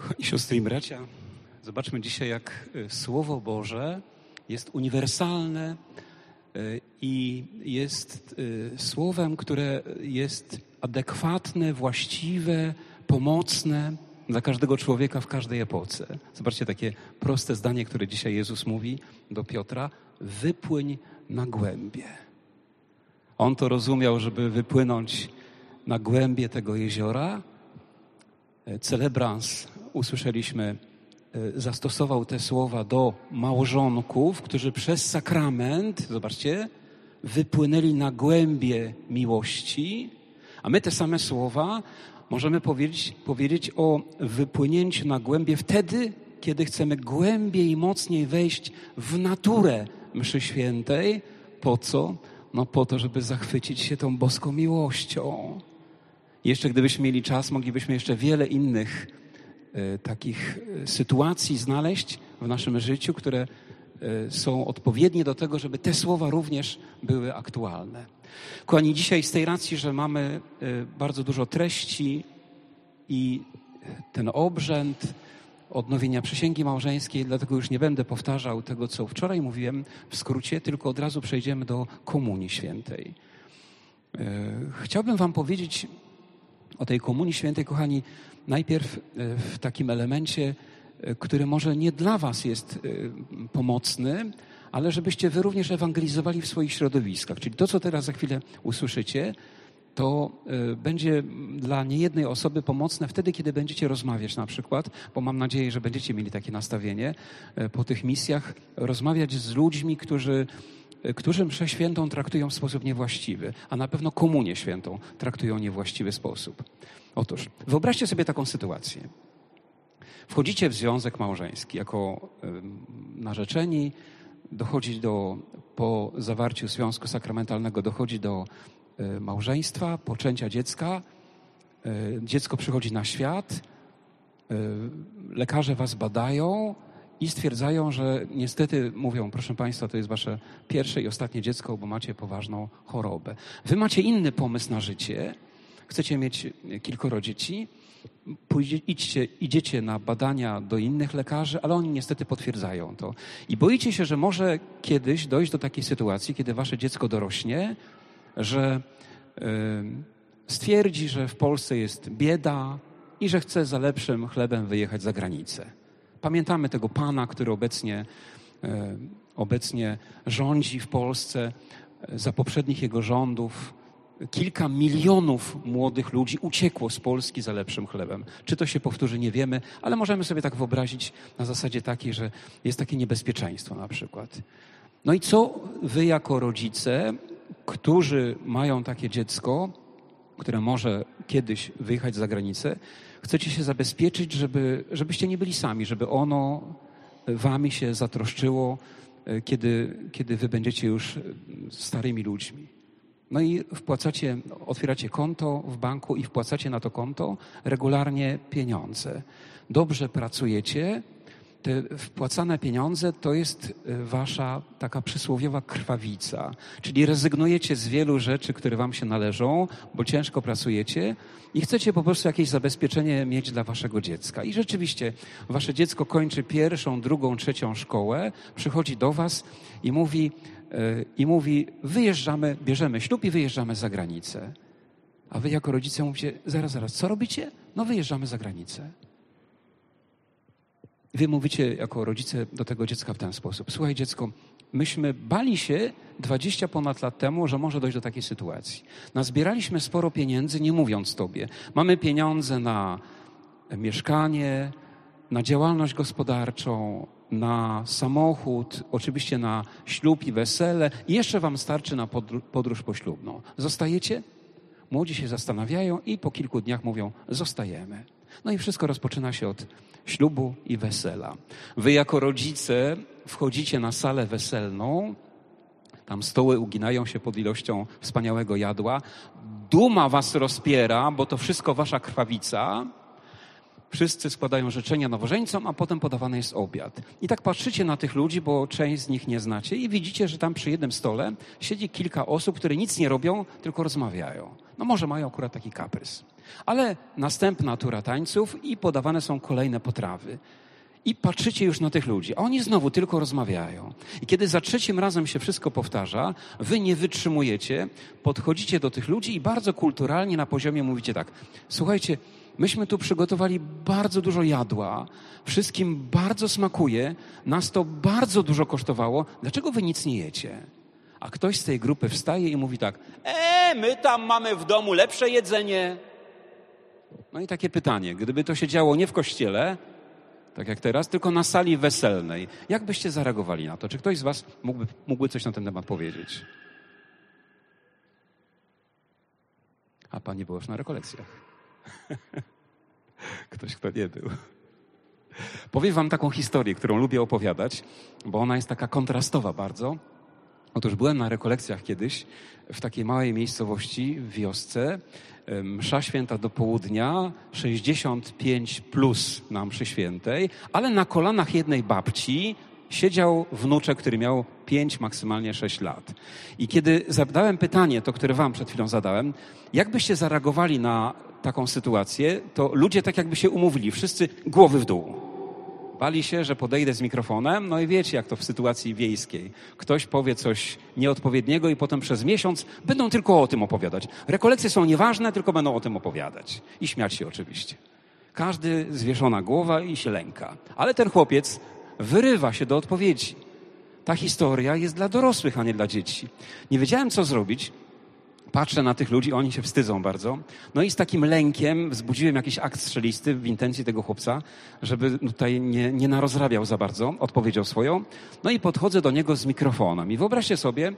Kochani siostry i bracia, zobaczmy dzisiaj, jak Słowo Boże jest uniwersalne i jest słowem, które jest adekwatne, właściwe, pomocne dla każdego człowieka w każdej epoce. Zobaczcie takie proste zdanie, które dzisiaj Jezus mówi do Piotra: wypłyń na głębie. On to rozumiał, żeby wypłynąć na głębie tego jeziora. Celebrans, usłyszeliśmy, zastosował te słowa do małżonków, którzy przez sakrament, zobaczcie, wypłynęli na głębie miłości, a my te same słowa możemy powiedzieć o wypłynięciu na głębie wtedy, kiedy chcemy głębiej i mocniej wejść w naturę mszy świętej. Po co? No po to, żeby zachwycić się tą boską miłością. Jeszcze gdybyśmy mieli czas, moglibyśmy jeszcze wiele innych takich sytuacji znaleźć w naszym życiu, które są odpowiednie do tego, żeby te słowa również były aktualne. Kochani, dzisiaj z tej racji, że mamy bardzo dużo treści i ten obrzęd odnowienia przysięgi małżeńskiej, dlatego już nie będę powtarzał tego, co wczoraj mówiłem w skrócie, tylko od razu przejdziemy do Komunii Świętej. Chciałbym wam powiedzieć o tej Komunii Świętej, kochani, najpierw w takim elemencie, który może nie dla was jest pomocny, ale żebyście wy również ewangelizowali w swoich środowiskach. Czyli to, co teraz za chwilę usłyszycie, to będzie dla niejednej osoby pomocne wtedy, kiedy będziecie rozmawiać na przykład, bo mam nadzieję, że będziecie mieli takie nastawienie po tych misjach, rozmawiać z ludźmi, którzy mszę świętą traktują w sposób niewłaściwy, a na pewno komunię świętą traktują w niewłaściwy sposób. Otóż wyobraźcie sobie taką sytuację. Wchodzicie w związek małżeński jako narzeczeni, po zawarciu związku sakramentalnego dochodzi do małżeństwa, poczęcia dziecka. Dziecko przychodzi na świat, lekarze was badają i stwierdzają, że niestety, mówią, proszę państwa, to jest wasze pierwsze i ostatnie dziecko, bo macie poważną chorobę. Wy macie inny pomysł na życie, chcecie mieć kilkoro dzieci, idziecie na badania do innych lekarzy, ale oni niestety potwierdzają to. I boicie się, że może kiedyś dojść do takiej sytuacji, kiedy wasze dziecko dorośnie, że stwierdzi, że w Polsce jest bieda i że chce za lepszym chlebem wyjechać za granicę. Pamiętamy tego pana, który obecnie rządzi w Polsce. Za poprzednich jego rządów kilka milionów młodych ludzi uciekło z Polski za lepszym chlebem. Czy to się powtórzy, nie wiemy, ale możemy sobie tak wyobrazić na zasadzie takiej, że jest takie niebezpieczeństwo na przykład. No i co wy jako rodzice, którzy mają takie dziecko, które może kiedyś wyjechać za granicę, chcecie się zabezpieczyć, żebyście nie byli sami, żeby ono wami się zatroszczyło, kiedy wy będziecie już starymi ludźmi. No i otwieracie konto w banku i wpłacacie na to konto regularnie pieniądze. Dobrze pracujecie. Te wpłacane pieniądze to jest wasza taka przysłowiowa krwawica. Czyli rezygnujecie z wielu rzeczy, które wam się należą, bo ciężko pracujecie i chcecie po prostu jakieś zabezpieczenie mieć dla waszego dziecka. I rzeczywiście wasze dziecko kończy 1., 2., 3. szkołę, przychodzi do was i mówi wyjeżdżamy, bierzemy ślub i wyjeżdżamy za granicę. A wy jako rodzice mówicie, zaraz, co robicie? No wyjeżdżamy za granicę. Wy mówicie jako rodzice do tego dziecka w ten sposób. Słuchaj dziecko, myśmy bali się 20 ponad lat temu, że może dojść do takiej sytuacji. Nazbieraliśmy sporo pieniędzy, nie mówiąc tobie. Mamy pieniądze na mieszkanie, na działalność gospodarczą, na samochód, oczywiście na ślub i wesele i jeszcze wam starczy na podróż poślubną. Zostajecie? Młodzi się zastanawiają i po kilku dniach mówią, zostajemy. No i wszystko rozpoczyna się od ślubu i wesela. Wy jako rodzice wchodzicie na salę weselną, tam stoły uginają się pod ilością wspaniałego jadła, duma was rozpiera, bo to wszystko wasza krwawica. Wszyscy składają życzenia nowożeńcom, a potem podawany jest obiad. I tak patrzycie na tych ludzi, bo część z nich nie znacie i widzicie, że tam przy jednym stole siedzi kilka osób, które nic nie robią, tylko rozmawiają. No może mają akurat taki kaprys. Ale następna tura tańców i podawane są kolejne potrawy. I patrzycie już na tych ludzi, a oni znowu tylko rozmawiają. I kiedy za trzecim razem się wszystko powtarza, wy nie wytrzymujecie, podchodzicie do tych ludzi i bardzo kulturalnie na poziomie mówicie tak: słuchajcie, myśmy tu przygotowali bardzo dużo jadła, wszystkim bardzo smakuje, nas to bardzo dużo kosztowało, dlaczego wy nic nie jecie? A ktoś z tej grupy wstaje i mówi tak: my tam mamy w domu lepsze jedzenie. No i takie pytanie, gdyby to się działo nie w kościele, tak jak teraz, tylko na sali weselnej, jak byście zareagowali na to? Czy ktoś z was mógłby coś na ten temat powiedzieć? A pan nie był już na rekolekcjach. Ktoś, kto nie był. Powiem wam taką historię, którą lubię opowiadać, bo ona jest taka kontrastowa bardzo. Otóż byłem na rekolekcjach kiedyś w takiej małej miejscowości w wiosce. Msza święta do południa, 65 plus na mszy świętej, ale na kolanach jednej babci siedział wnuczek, który miał 5, maksymalnie 6 lat. I kiedy zadałem pytanie, to które wam przed chwilą zadałem, jak byście zareagowali na taką sytuację, to ludzie tak jakby się umówili, wszyscy głowy w dół. Bali się, że podejdę z mikrofonem, no i wiecie, jak to w sytuacji wiejskiej. Ktoś powie coś nieodpowiedniego i potem przez miesiąc będą tylko o tym opowiadać. Rekolekcje są nieważne, tylko będą o tym opowiadać. I śmiać się oczywiście. Każdy zwieszona głowa i się lęka. Ale ten chłopiec wyrywa się do odpowiedzi. Ta historia jest dla dorosłych, a nie dla dzieci. Nie wiedziałem, co zrobić. Patrzę na tych ludzi, oni się wstydzą bardzo. No i z takim lękiem wzbudziłem jakiś akt strzelisty w intencji tego chłopca, żeby tutaj nie narozrabiał za bardzo, odpowiedział swoją. No i podchodzę do niego z mikrofonem. I wyobraźcie sobie,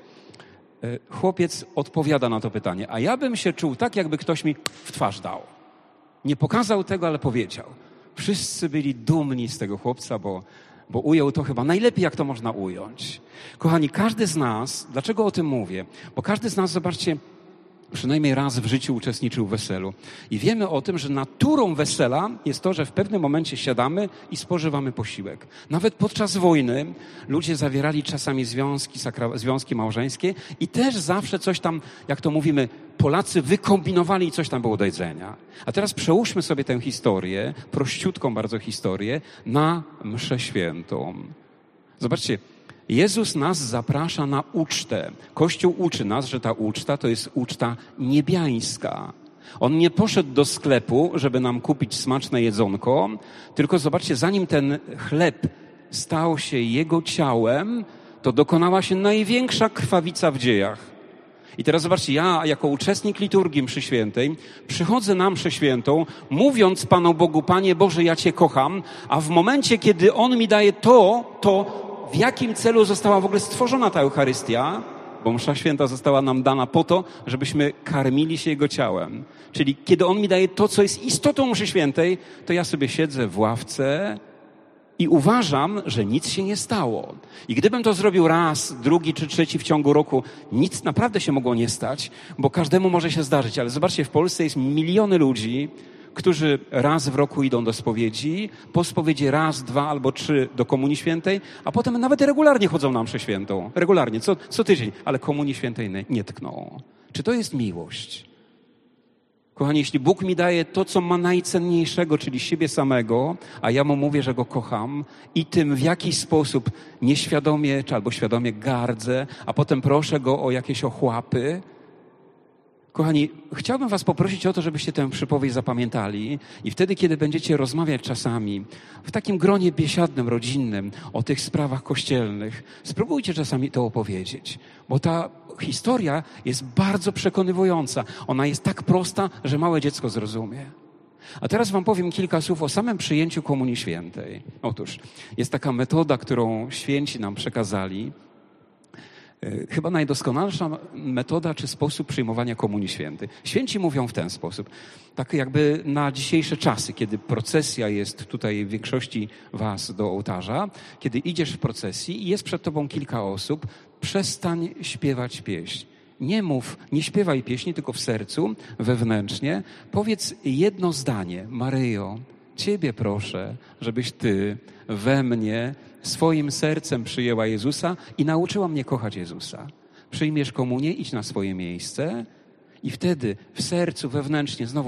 chłopiec odpowiada na to pytanie. A ja bym się czuł tak, jakby ktoś mi w twarz dał. Nie pokazał tego, ale powiedział. Wszyscy byli dumni z tego chłopca, bo ujął to chyba najlepiej, jak to można ująć. Kochani, każdy z nas, dlaczego o tym mówię? Bo każdy z nas, zobaczcie, przynajmniej raz w życiu uczestniczył w weselu. I wiemy o tym, że naturą wesela jest to, że w pewnym momencie siadamy i spożywamy posiłek. Nawet podczas wojny ludzie zawierali czasami związki małżeńskie i też zawsze coś tam, jak to mówimy, Polacy wykombinowali i coś tam było do jedzenia. A teraz przełóżmy sobie tę historię, prościutką bardzo historię, na mszę świętą. Zobaczcie, Jezus nas zaprasza na ucztę. Kościół uczy nas, że ta uczta to jest uczta niebiańska. On nie poszedł do sklepu, żeby nam kupić smaczne jedzonko, tylko zobaczcie, zanim ten chleb stał się Jego ciałem, to dokonała się największa krwawica w dziejach. I teraz zobaczcie, ja jako uczestnik liturgii mszy świętej przychodzę na mszę świętą, mówiąc Panu Bogu: Panie Boże, ja Cię kocham, a w momencie, kiedy On mi daje to w jakim celu została w ogóle stworzona ta Eucharystia, bo msza święta została nam dana po to, żebyśmy karmili się Jego ciałem. Czyli kiedy On mi daje to, co jest istotą mszy świętej, to ja sobie siedzę w ławce i uważam, że nic się nie stało. I gdybym to zrobił raz, drugi czy trzeci w ciągu roku, nic naprawdę się mogło nie stać, bo każdemu może się zdarzyć. Ale zobaczcie, w Polsce jest miliony ludzi, którzy raz w roku idą do spowiedzi, po spowiedzi raz, 2 albo 3 do Komunii Świętej, a potem nawet regularnie chodzą na mszę świętą. Regularnie, co tydzień, ale Komunii Świętej nie tkną. Czy to jest miłość? Kochani, jeśli Bóg mi daje to, co ma najcenniejszego, czyli siebie samego, a ja Mu mówię, że Go kocham i tym w jakiś sposób nieświadomie czy albo świadomie gardzę, a potem proszę Go o jakieś ochłapy. Kochani, chciałbym was poprosić o to, żebyście tę przypowieść zapamiętali i wtedy, kiedy będziecie rozmawiać czasami w takim gronie biesiadnym, rodzinnym o tych sprawach kościelnych, spróbujcie czasami to opowiedzieć, bo ta historia jest bardzo przekonywująca. Ona jest tak prosta, że małe dziecko zrozumie. A teraz wam powiem kilka słów o samym przyjęciu Komunii Świętej. Otóż jest taka metoda, którą święci nam przekazali. Chyba najdoskonalsza metoda czy sposób przyjmowania Komunii Świętej. Święci mówią w ten sposób. Tak jakby na dzisiejsze czasy, kiedy procesja jest tutaj w większości was do ołtarza, kiedy idziesz w procesji i jest przed tobą kilka osób, przestań śpiewać pieśń. Nie mów, nie śpiewaj pieśni, tylko w sercu, wewnętrznie. Powiedz jedno zdanie. Maryjo, Ciebie proszę, żebyś Ty we mnie swoim sercem przyjęła Jezusa i nauczyła mnie kochać Jezusa. Przyjmiesz komunię, idź na swoje miejsce i wtedy w sercu wewnętrznie znowu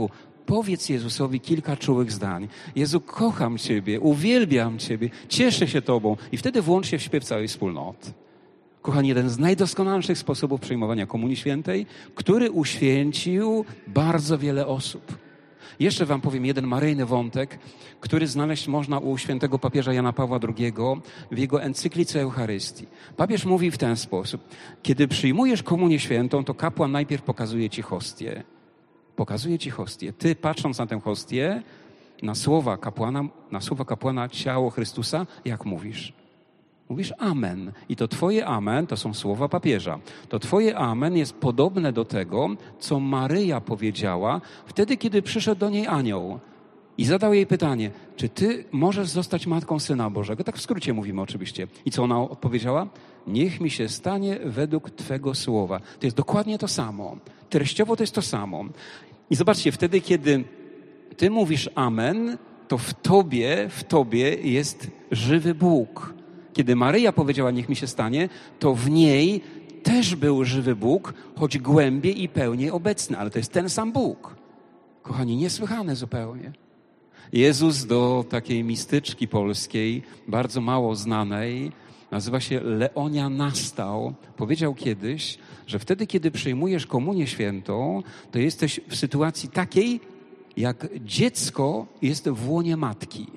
Powiedz Jezusowi kilka czułych zdań. Jezu, kocham Ciebie, uwielbiam Ciebie, cieszę się Tobą. I wtedy włącz się w śpiew całej wspólnoty. Kochani, jeden z najdoskonalszych sposobów przyjmowania Komunii Świętej, który uświęcił bardzo wiele osób. Jeszcze wam powiem jeden maryjny wątek, który znaleźć można u świętego papieża Jana Pawła II w jego encyklice Eucharystii. Papież mówi w ten sposób. Kiedy przyjmujesz Komunię Świętą, to kapłan najpierw pokazuje ci hostię. Pokazuje ci hostię. Ty, patrząc na tę hostię, na słowa kapłana ciało Chrystusa, jak mówisz? Mówisz amen. I to twoje amen to są słowa papieża. To twoje amen jest podobne do tego, co Maryja powiedziała wtedy, kiedy przyszedł do niej anioł i zadał jej pytanie, czy ty możesz zostać matką Syna Bożego? Tak w skrócie mówimy oczywiście. I co ona odpowiedziała? Niech mi się stanie według twego słowa. To jest dokładnie to samo. Treściowo to jest to samo. I zobaczcie, wtedy, kiedy ty mówisz amen, to w tobie jest żywy Bóg. Kiedy Maryja powiedziała, niech mi się stanie, to w niej też był żywy Bóg, choć głębiej i pełniej obecny, ale to jest ten sam Bóg. Kochani, niesłychane zupełnie. Jezus do takiej mistyczki polskiej, bardzo mało znanej, nazywa się Leonia Nastał, powiedział kiedyś, że wtedy, kiedy przyjmujesz Komunię Świętą, to jesteś w sytuacji takiej, jak dziecko jest w łonie matki.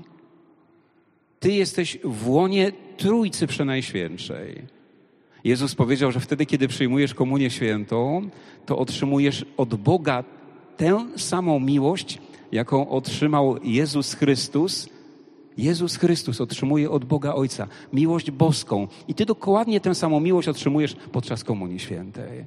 Ty jesteś w łonie Trójcy Przenajświętszej. Jezus powiedział, że wtedy, kiedy przyjmujesz Komunię Świętą, to otrzymujesz od Boga tę samą miłość, jaką otrzymał Jezus Chrystus. Jezus Chrystus otrzymuje od Boga Ojca miłość boską. I ty dokładnie tę samą miłość otrzymujesz podczas Komunii Świętej.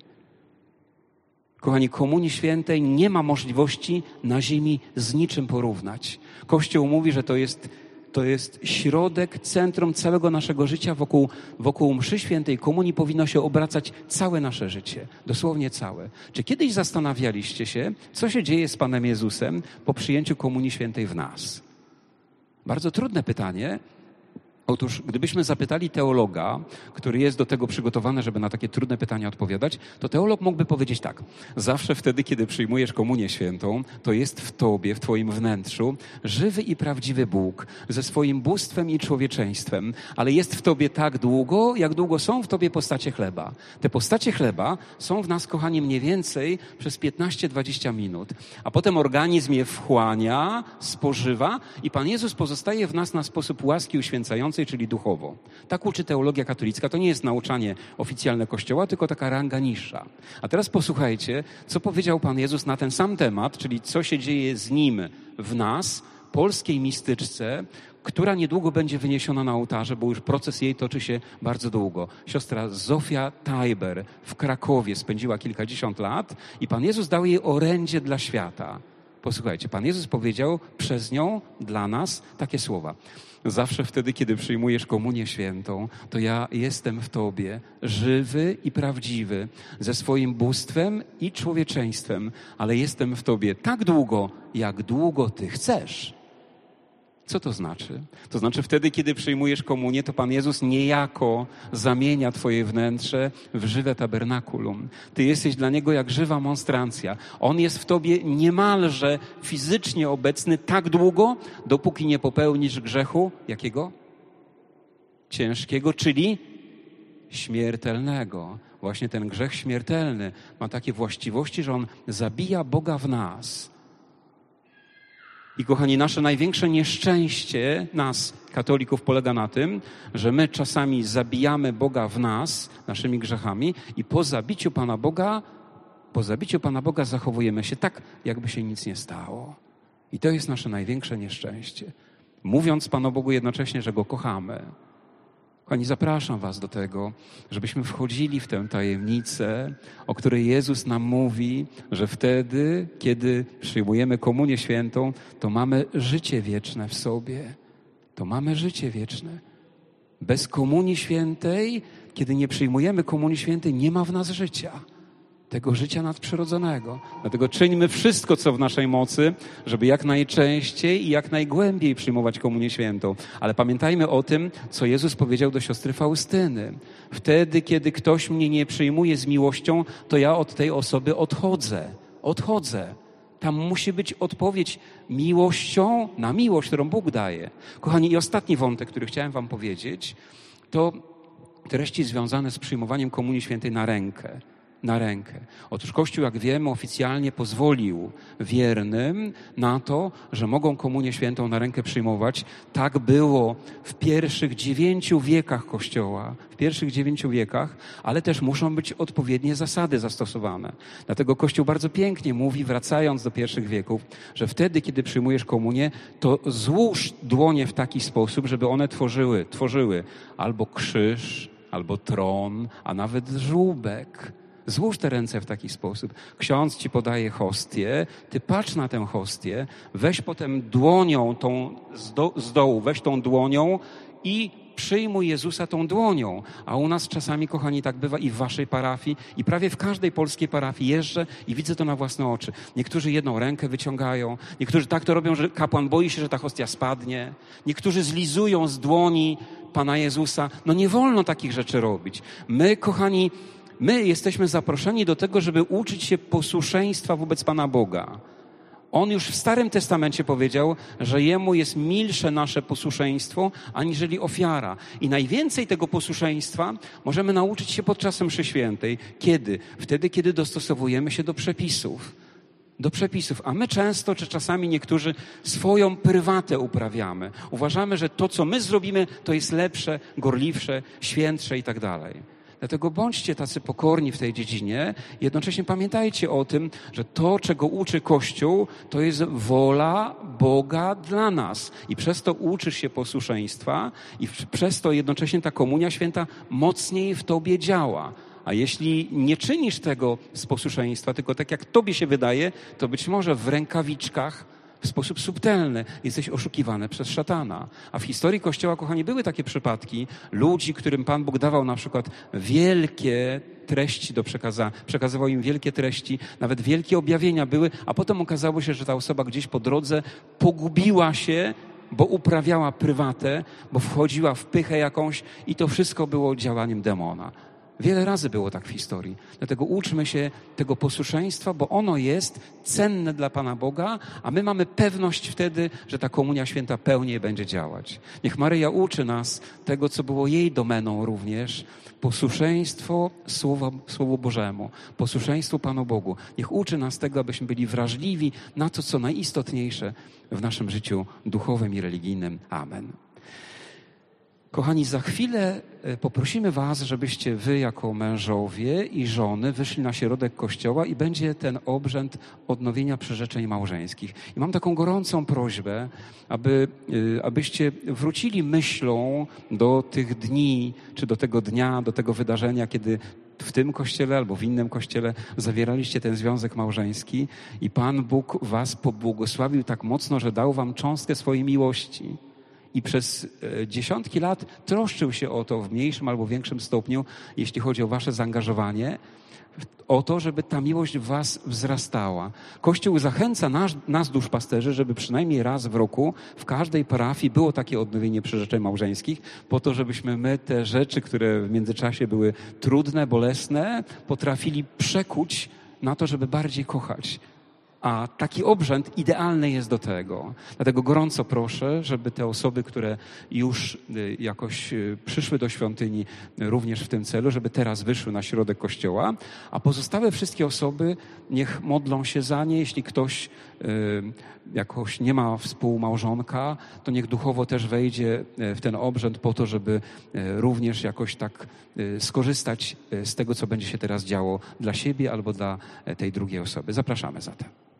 Kochani, Komunii Świętej nie ma możliwości na ziemi z niczym porównać. Kościół mówi, że to jest środek, centrum całego naszego życia. Wokół mszy świętej komunii powinno się obracać całe nasze życie. Dosłownie całe. Czy kiedyś zastanawialiście się, co się dzieje z Panem Jezusem po przyjęciu komunii świętej w nas? Bardzo trudne pytanie. Otóż, gdybyśmy zapytali teologa, który jest do tego przygotowany, żeby na takie trudne pytania odpowiadać, to teolog mógłby powiedzieć tak. Zawsze wtedy, kiedy przyjmujesz Komunię Świętą, to jest w tobie, w twoim wnętrzu, żywy i prawdziwy Bóg ze swoim bóstwem i człowieczeństwem, ale jest w tobie tak długo, jak długo są w tobie postacie chleba. Te postacie chleba są w nas, kochani, mniej więcej przez 15-20 minut, a potem organizm je wchłania, spożywa i Pan Jezus pozostaje w nas na sposób łaski uświęcającej, czyli duchowo. Tak uczy teologia katolicka. To nie jest nauczanie oficjalne Kościoła, tylko taka ranga niższa. A teraz posłuchajcie, co powiedział Pan Jezus na ten sam temat, czyli co się dzieje z Nim w nas, polskiej mistyczce, która niedługo będzie wyniesiona na ołtarze, bo już proces jej toczy się bardzo długo. Siostra Zofia Tajber w Krakowie spędziła kilkadziesiąt lat i Pan Jezus dał jej orędzie dla świata. Posłuchajcie, Pan Jezus powiedział przez nią dla nas takie słowa. Zawsze wtedy, kiedy przyjmujesz Komunię Świętą, to ja jestem w tobie żywy i prawdziwy, ze swoim bóstwem i człowieczeństwem, ale jestem w tobie tak długo, jak długo ty chcesz. Co to znaczy? To znaczy wtedy, kiedy przyjmujesz komunię, to Pan Jezus niejako zamienia twoje wnętrze w żywe tabernakulum. Ty jesteś dla Niego jak żywa monstrancja. On jest w tobie niemalże fizycznie obecny tak długo, dopóki nie popełnisz grzechu. Jakiego? Ciężkiego, czyli śmiertelnego. Właśnie ten grzech śmiertelny ma takie właściwości, że on zabija Boga w nas. I kochani, nasze największe nieszczęście nas, katolików, polega na tym, że my czasami zabijamy Boga w nas, naszymi grzechami i po zabiciu Pana Boga zachowujemy się tak, jakby się nic nie stało. I to jest nasze największe nieszczęście. Mówiąc Panu Bogu jednocześnie, że Go kochamy. Kochani, zapraszam was do tego, żebyśmy wchodzili w tę tajemnicę, o której Jezus nam mówi, że wtedy, kiedy przyjmujemy Komunię Świętą, to mamy życie wieczne w sobie. To mamy życie wieczne. Bez Komunii Świętej, kiedy nie przyjmujemy Komunii Świętej, nie ma w nas życia. Tego życia nadprzyrodzonego. Dlatego czyńmy wszystko, co w naszej mocy, żeby jak najczęściej i jak najgłębiej przyjmować Komunię Świętą. Ale pamiętajmy o tym, co Jezus powiedział do siostry Faustyny. Wtedy, kiedy ktoś mnie nie przyjmuje z miłością, to ja od tej osoby odchodzę. Odchodzę. Tam musi być odpowiedź miłością na miłość, którą Bóg daje. Kochani, i ostatni wątek, który chciałem wam powiedzieć, to treści związane z przyjmowaniem Komunii Świętej na rękę. Otóż Kościół, jak wiemy, oficjalnie pozwolił wiernym na to, że mogą Komunię Świętą na rękę przyjmować. Tak było w pierwszych 9 wiekach Kościoła, ale też muszą być odpowiednie zasady zastosowane. Dlatego Kościół bardzo pięknie mówi, wracając do pierwszych wieków, że wtedy, kiedy przyjmujesz komunię, to złóż dłonie w taki sposób, żeby one tworzyły albo krzyż, albo tron, a nawet żłóbek. Złóż te ręce w taki sposób. Ksiądz ci podaje hostię, ty patrz na tę hostię, weź potem dłonią tą z dołu, weź tą dłonią i przyjmuj Jezusa tą dłonią. A u nas czasami, kochani, tak bywa i w waszej parafii, i prawie w każdej polskiej parafii jeżdżę i widzę to na własne oczy. Niektórzy jedną rękę wyciągają, niektórzy tak to robią, że kapłan boi się, że ta hostia spadnie. Niektórzy zlizują z dłoni Pana Jezusa. No nie wolno takich rzeczy robić. My, kochani, my jesteśmy zaproszeni do tego, żeby uczyć się posłuszeństwa wobec Pana Boga. On już w Starym Testamencie powiedział, że Jemu jest milsze nasze posłuszeństwo, aniżeli ofiara. I najwięcej tego posłuszeństwa możemy nauczyć się podczas mszy świętej. Kiedy? Wtedy, kiedy dostosowujemy się do przepisów. A my często, czy czasami niektórzy swoją prywatę uprawiamy. Uważamy, że to, co my zrobimy, to jest lepsze, gorliwsze, świętsze i tak dalej. Dlatego bądźcie tacy pokorni w tej dziedzinie. Jednocześnie pamiętajcie o tym, że to, czego uczy Kościół, to jest wola Boga dla nas. I przez to uczysz się posłuszeństwa i przez to jednocześnie ta Komunia Święta mocniej w tobie działa. A jeśli nie czynisz tego z posłuszeństwa, tylko tak jak tobie się wydaje, to być może w rękawiczkach w sposób subtelny jesteś oszukiwany przez szatana. A w historii Kościoła, kochani, były takie przypadki ludzi, którym Pan Bóg dawał na przykład wielkie treści do przekazywał im wielkie treści, nawet wielkie objawienia były, a potem okazało się, że ta osoba gdzieś po drodze pogubiła się, bo uprawiała prywatę, bo wchodziła w pychę jakąś i to wszystko było działaniem demona. Wiele razy było tak w historii. Dlatego uczmy się tego posłuszeństwa, bo ono jest cenne dla Pana Boga, a my mamy pewność wtedy, że ta Komunia Święta pełniej będzie działać. Niech Maryja uczy nas tego, co było jej domeną również. Posłuszeństwo Słowu Bożemu, posłuszeństwo Panu Bogu. Niech uczy nas tego, abyśmy byli wrażliwi na to, co najistotniejsze w naszym życiu duchowym i religijnym. Amen. Kochani, za chwilę poprosimy was, żebyście wy jako mężowie i żony wyszli na środek Kościoła i będzie ten obrzęd odnowienia przyrzeczeń małżeńskich. I mam taką gorącą prośbę, abyście wrócili myślą do tych dni, czy do tego dnia, do tego wydarzenia, kiedy w tym kościele albo w innym kościele zawieraliście ten związek małżeński i Pan Bóg was pobłogosławił tak mocno, że dał wam cząstkę swojej miłości. I przez dziesiątki lat troszczył się o to w mniejszym albo większym stopniu, jeśli chodzi o wasze zaangażowanie, o to, żeby ta miłość w was wzrastała. Kościół zachęca nas duszpasterzy, żeby przynajmniej raz w roku w każdej parafii było takie odnowienie przyrzeczeń małżeńskich, po to, żebyśmy my te rzeczy, które w międzyczasie były trudne, bolesne, potrafili przekuć na to, żeby bardziej kochać. A taki obrzęd idealny jest do tego. Dlatego gorąco proszę, żeby te osoby, które już jakoś przyszły do świątyni również w tym celu, żeby teraz wyszły na środek Kościoła, a pozostałe wszystkie osoby niech modlą się za nie. Jeśli ktoś jakoś nie ma współmałżonka, to niech duchowo też wejdzie w ten obrzęd po to, żeby również jakoś tak skorzystać z tego, co będzie się teraz działo dla siebie albo dla tej drugiej osoby. Zapraszamy zatem.